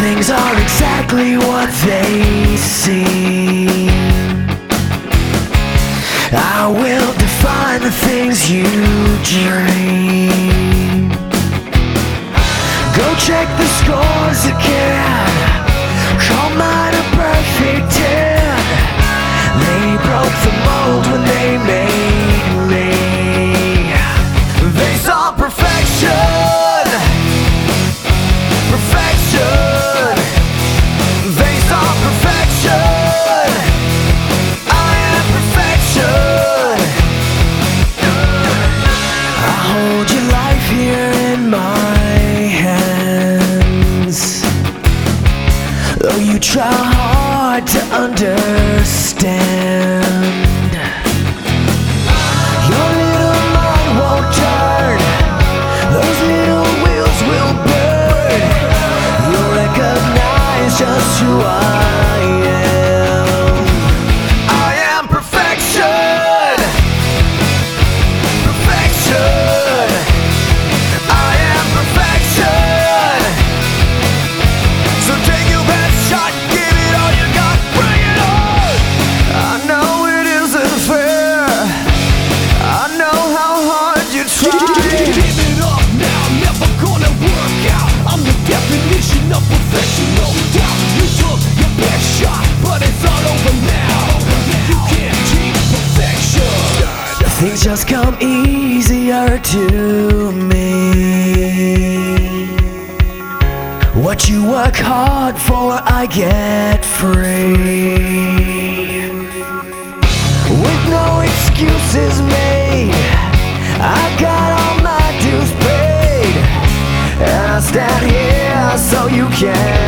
things aren't exactly what they seem. I will define the things you dream. Go check the scores again. Call mine a perfect 10. They broke the mold when they made me. They saw perfection. Perfection. They saw perfection. I am perfection. I hold your life here in my hands, though you try hard to understand. Your little mind won't turn. Those little wheels will burn. You'll recognize just who I am. I am perfection. Perfection. I am perfection. So take your best shot, give it all you got, bring it on. I know it isn't fair. I know how hard you try. Give it up now, never gonna work out. I'm the definition of perfection, no doubt. You took your best shot, but it's all over now. You can't keep perfection. Things just come easier to me. What you work hard for, I get free. With no excuses made, I got all my dues paid. And I stand here so you can